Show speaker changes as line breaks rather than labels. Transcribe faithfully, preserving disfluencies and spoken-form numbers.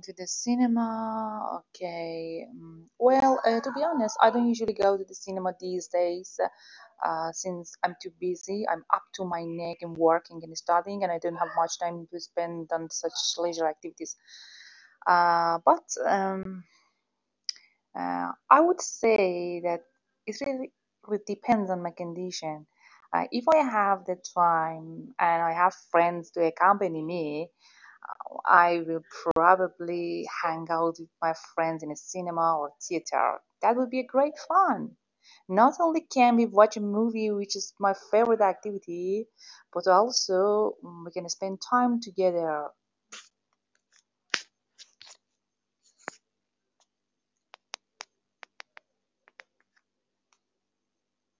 to the cinema. Okay. mm, Well, uh, to be honest, I don't usually go to the cinema these days uh, since I'm too busy. I'm up to my neck in working and studying, and I don't have much time to spend on such leisure activities. Uh, but um, uh, I would say that it really, really depends on my condition. Uh, if I have the time and I have friends to accompany me, I will probably hang out with my friends in a cinema or theater. That would be a great fun. Not only can we watch a movie, which is my favorite activity, but also mm, we can spend time together